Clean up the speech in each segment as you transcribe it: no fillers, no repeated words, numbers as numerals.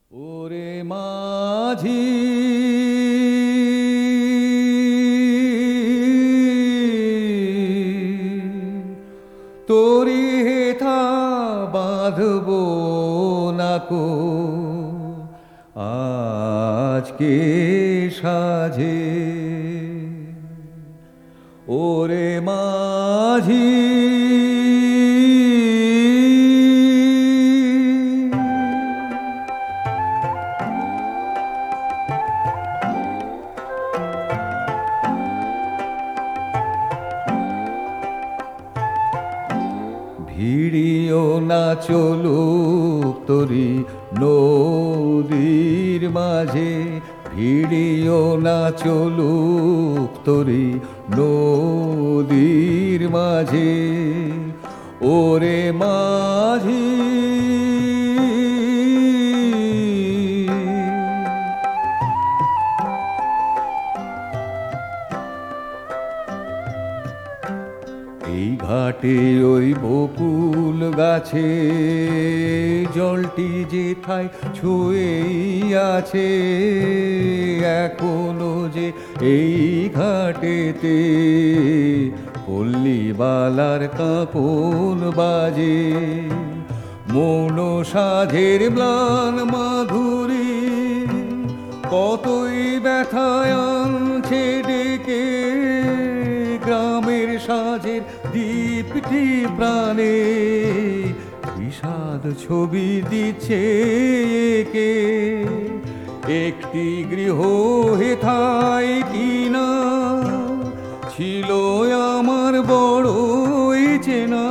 ওরে মাঝি তোরি হেথা বাঁধব নাকো আজকে সাঝে। ওরে মাঝি ভিড়িও না চলুক তোরি নদীর মাঝে, ভিড়িও না চলুক তোরি নদীর মাঝে। ওরে মাঝি এই ঘাটে ওই বকুল গাছে জলটি যেথায় ছুঁয়েই আছে, এখনো যে এই ঘাটেতে পল্লীবালার কাঁপন বাজে। মৌন সাধের ম্লান মাধুরী কতই ব্যথায় আনছে ডেকে, গ্রামের সাজের দীপ্তি প্রাণে বিষাদ ছবি দিচ্ছে একে। একটি গৃহ হেথায় কিনা ছিল আমার বড়ই চেনা,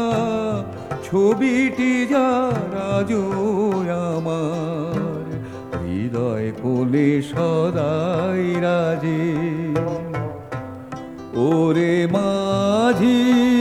ছবিটি যার আজও আমার হৃদয় কোলে সদাই রাজে। ওরে মাঝি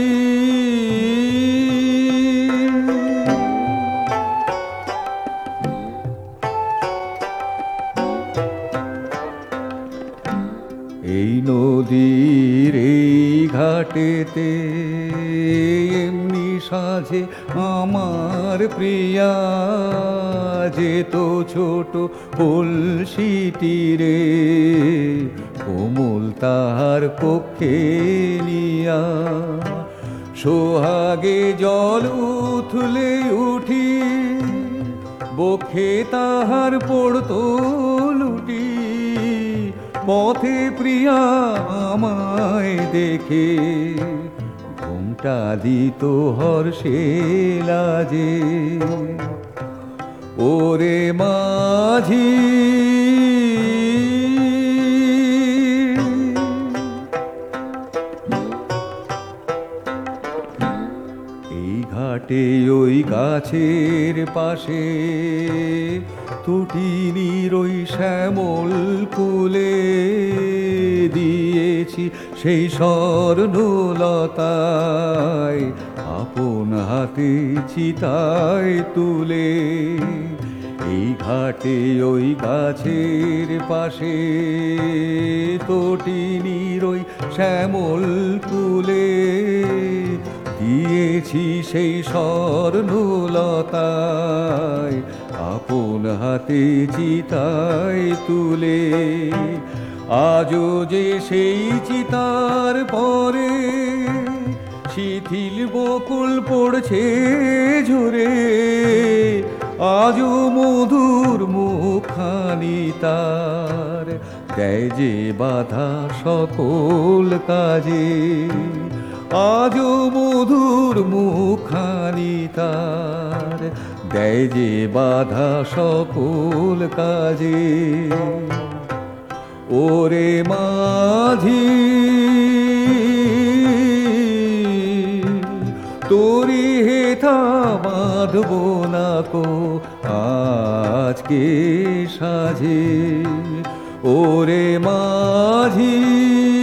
এই নদীর এই ঘাটেতে এমনি সাজে আমার প্রিয়া, যেত ছোট কলসিটি রে কোমল তাহার পক্ষে নিয়া। সোহাগে জল উথলে উঠি বক্ষে তাহার পড়তো লুটি, পথে প্রিয়া আমায় দেখে ঘুমটা দিত হর্ষে লাজে। ওরে মাঝি এই ঘাটে ওই গাছের পাশে তুটিনির ওই শ্যামল ফুলে দিয়েছি সেই স্বর্ণলতায় আপন হাতে চিতায় তুলে। এই ঘাটে ওই গাছের পাশে তটিনীর ওই শ্যামল ফুলে দিয়েছি সেই স্বর্ণলতায় আপন হাতে চিতায় তুলে। আজও যে সেই চিতার পরে শিথিল বকুল পড়ছে ঝরে, আজও মধুর মুখখানি তার দেয় যে বাধা সকল কাজে। আজও মধুর মুখখানি তার দেয় যে বাধা সকল কাজে। ওরে মাঝি তোরি হেথা বাঁধব নাকো আজকে সাঝে। ওরে মাঝি